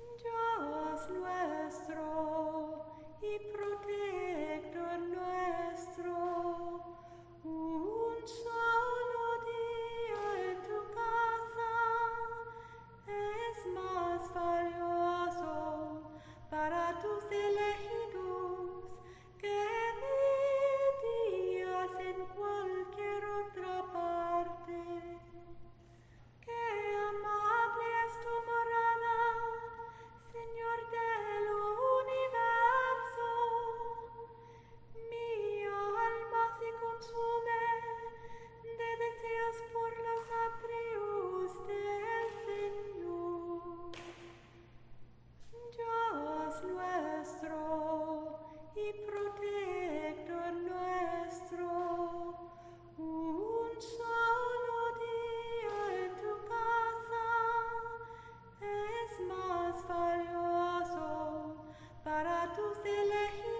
Dios nuestro y protector nuestro, un solo día en tu casa es más valioso para tus elegidos que 1000 días en cualquier otra parte. ¡Qué amable es tu morada, Señor del universo! Mi alma se consume de deseos por los atrios del Señor. Dios nuestro y protector nuestro, un solo día en tu casa es más valioso para tus elegidos